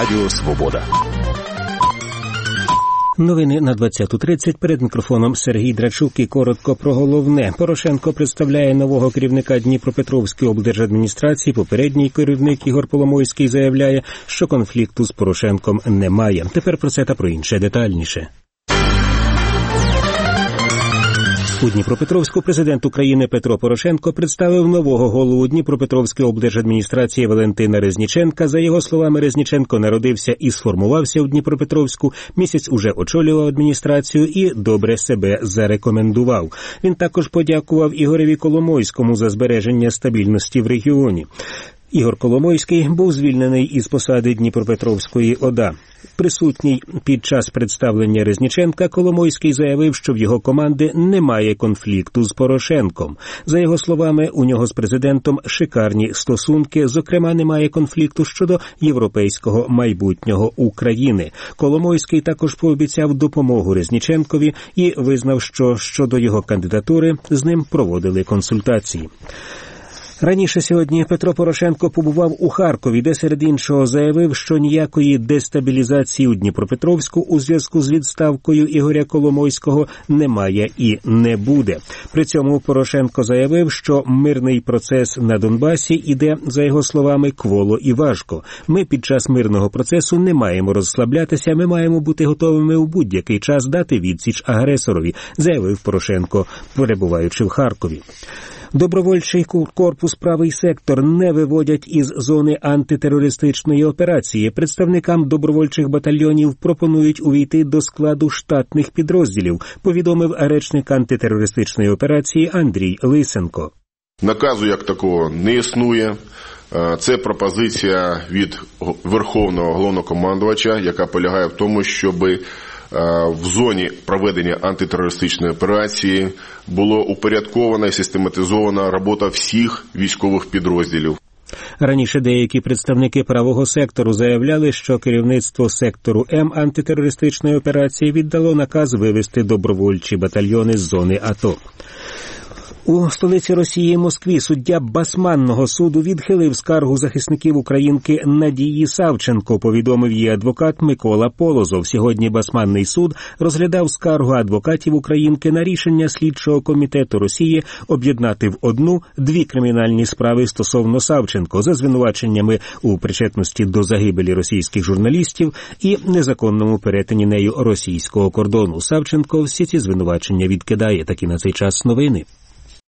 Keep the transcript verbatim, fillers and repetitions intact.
Радіо Свобода. Новини на двадцяту тридцять. Перед мікрофоном Сергій Драчук і коротко про головне. Порошенко представляє нового керівника Дніпропетровської облдержадміністрації. Попередній керівник Ігор Коломойський заявляє, що конфлікту з Порошенком немає. Тепер про це та про інше детальніше. У Дніпропетровську президент України Петро Порошенко представив нового голову Дніпропетровської облдержадміністрації Валентина Резніченка. За його словами, Резніченко народився і сформувався у Дніпропетровську, місяць уже очолював адміністрацію і добре себе зарекомендував. Він також подякував Ігореві Коломойському за збереження стабільності в регіоні. Ігор Коломойський був звільнений із посади Дніпропетровської ОДА. Присутній під час представлення Резніченка, Коломойський заявив, що в його команди немає конфлікту з Порошенком. За його словами, у нього з президентом шикарні стосунки, зокрема, немає конфлікту щодо європейського майбутнього України. Коломойський також пообіцяв допомогу Резніченкові і визнав, що щодо його кандидатури з ним проводили консультації. Раніше сьогодні Петро Порошенко побував у Харкові, де серед іншого заявив, що ніякої дестабілізації у Дніпропетровську у зв'язку з відставкою Ігоря Коломойського немає і не буде. При цьому Порошенко заявив, що мирний процес на Донбасі іде, за його словами, кволо і важко. Ми під час мирного процесу не маємо розслаблятися, ми маємо бути готовими у будь-який час дати відсіч агресорові, заявив Порошенко, перебуваючи в Харкові. Добровольчий корпус «Правий сектор» не виводять із зони антитерористичної операції. Представникам добровольчих батальйонів пропонують увійти до складу штатних підрозділів, повідомив речник антитерористичної операції Андрій Лисенко. Наказу як такого не існує. Це пропозиція від Верховного Головнокомандувача, яка полягає в тому, щоби в зоні проведення антитерористичної операції було упорядкована і систематизована робота всіх військових підрозділів. Раніше деякі представники правого сектору заявляли, що керівництво сектору М антитерористичної операції віддало наказ вивести добровольчі батальйони з зони АТО. У столиці Росії Москві суддя Басманного суду відхилив скаргу захисників українки Надії Савченко, повідомив її адвокат Микола Полозов. Сьогодні Басманний суд розглядав скаргу адвокатів українки на рішення слідчого комітету Росії об'єднати в одну дві кримінальні справи стосовно Савченко за звинуваченнями у причетності до загибелі російських журналістів і незаконному перетині нею російського кордону. Савченко всі ці звинувачення відкидає. Такі на цей час новини.